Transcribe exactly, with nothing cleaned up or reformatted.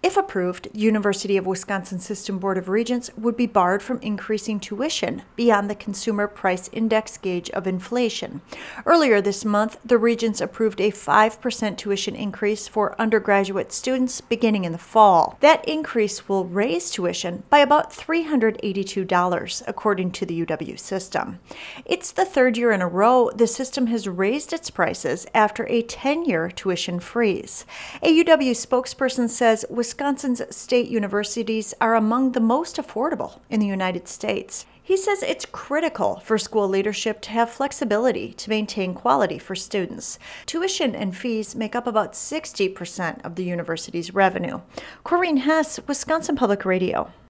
If approved, the University of Wisconsin System Board of Regents would be barred from increasing tuition beyond the Consumer Price Index gauge of inflation. Earlier this month, the Regents approved a five percent tuition increase for undergraduate students beginning in the fall. That increase will raise tuition by about three hundred eighty-two dollars, according to the U W system. It's the third year in a row the system has raised its prices after a ten-year tuition freeze. A U W spokesperson says Wisconsin's state universities are among the most affordable in the United States. He says it's critical for school leadership to have flexibility to maintain quality for students. Tuition and fees make up about sixty percent of the university's revenue. Corrine Hess, Wisconsin Public Radio.